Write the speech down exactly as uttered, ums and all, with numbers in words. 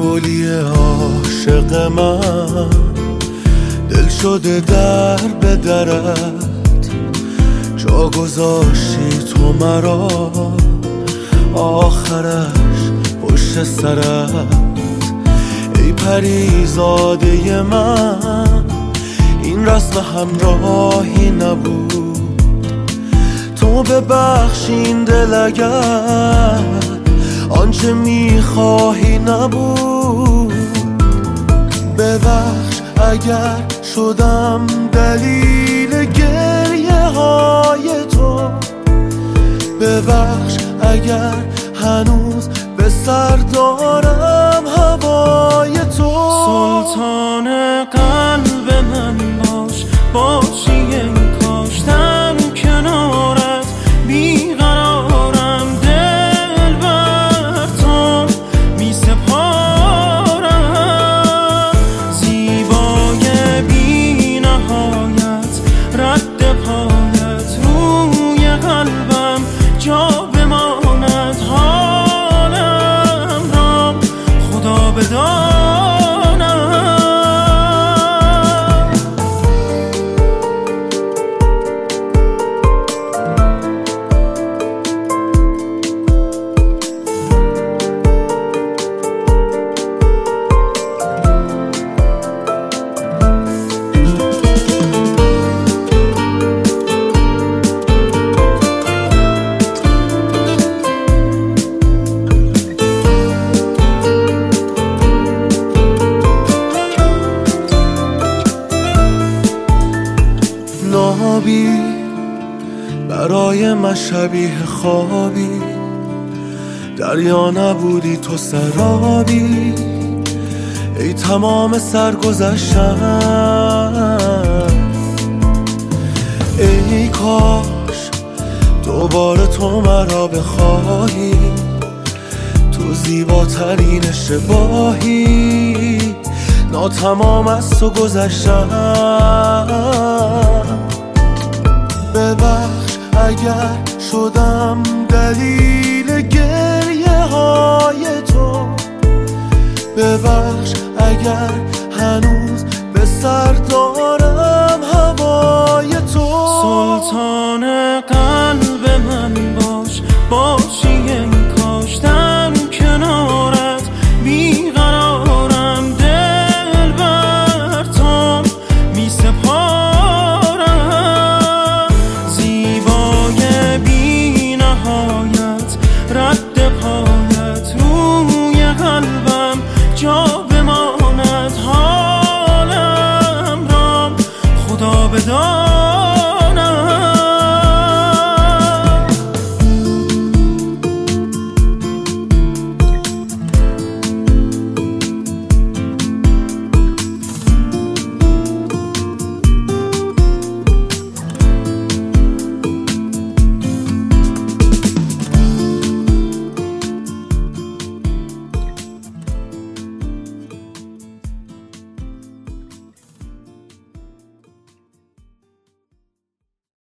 گلی عاشق من دل شده در به درت، جا گذاشتی تو مرا آخرش پشت سرت. ای پریزاده من این رسم همراهی نبود، تو ببخشین دل اگر آنچه میخواهی نبود. ببخش اگر شدم دلیل گریه های تو، ببخش اگر هنوز به سر دارم هوای تو. سلطان قلب من باش، باشی این کاشتم کنارت، بیقرارم دل بر تو می سپارم. زیبای بی نهایت رد پایت روی قلبم جا بماند، حالم را خدا بداند. نابی برای من شبیه خوابی، دریا نبودی تو سرابی. ای تمام سرگذشتم، ای کاش دوباره تو مرا بخواهی. تو زیباترین اشتباهی، ناتمام از تو گذشتم. ببخش اگر شدم دلیل گریه های تو، ببخش اگر هنوز به سر دارم هوای تو. سلطان قلب من باش، باش